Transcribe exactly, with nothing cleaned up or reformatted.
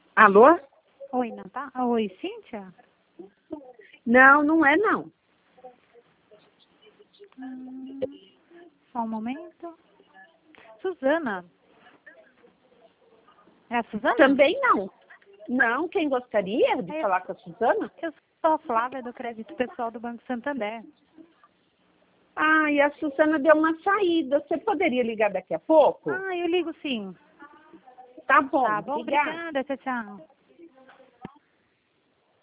Alô? Oi, Natá? Oi, Cíntia? Não, não é não. Hum, só um momento. Suzana. É a Suzana? Também não. Não, quem gostaria de É, falar com a Suzana? eu sou a Flávia do Crédito Pessoal do Banco Santander. Ah, e a Suzana deu uma saída. Você poderia ligar daqui a pouco? Ah, eu ligo sim. Tá bom, Tá bom, obrigada. obrigada. Tchau, tchau.